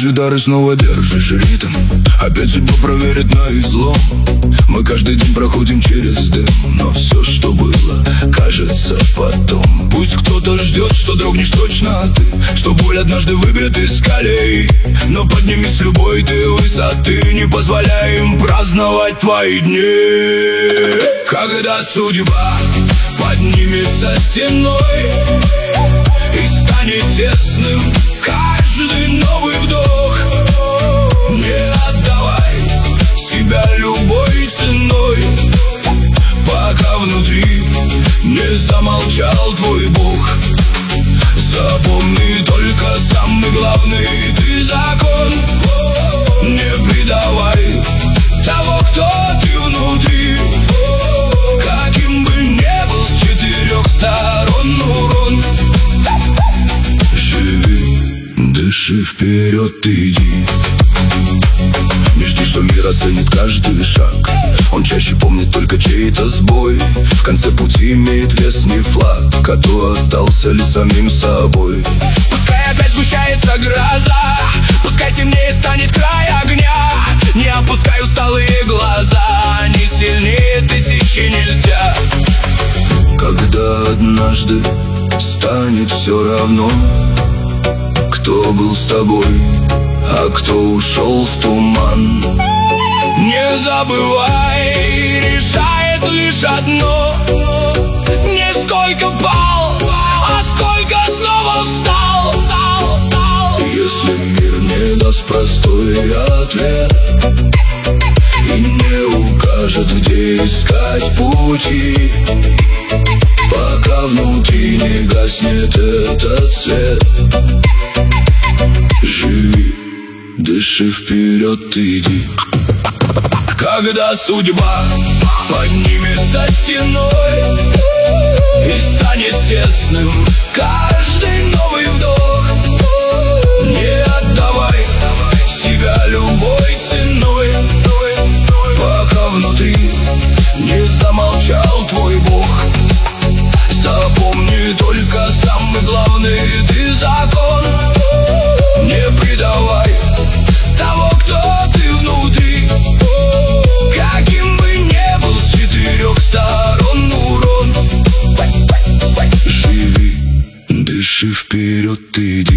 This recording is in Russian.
удар и снова держишь ритм. Опять судьба проверит на излом. Мы каждый день проходим через дым, но все, что было, кажется потом. Пусть кто-то ждет, что дрогнешь точно ты, что боль однажды выбьет из колеи. Но поднимись с любой ты высоты, не позволяй им праздновать твои дни. Когда судьба поднимется стеной и станет тесным каждый новый вдох, не отдавай себя любой ценой, пока внутри не замолчал твой Бог. Запомни только самый главный ты закон: не предавай того, кто ты внутри. Каким бы ни был с четырех сторон урон, живи, дыши, вперед ты иди. Не жди, что мир оценит каждый шаг, он чаще помнит только чей-то сбой. В конце пути имеет вес не флаг, а то остался ли самим собой. Пускай опять сгущается гроза, пускай темнее станет край огня. Не опускай усталые глаза, не сильнее тысячи нельзя. Когда однажды станет все равно, кто был с тобой, а кто ушел в туман, не забывай, решает лишь одно: не сколько пал, а сколько снова встал. Если мир не даст простой ответ и не укажет, где искать пути, пока внутри не гаснет этот свет, живи, дыши, вперед ты иди. Когда судьба поднимется стеной и станет тесным каждый новый вдох, не отдавай себя любой ценой, пока внутри не замолчал твой Бог. Запомни только самый главный ты закон: не предавай того, кто ты внутри. Каким бы ни был с четырех сторон урон, живи, дыши, вперед ты иди.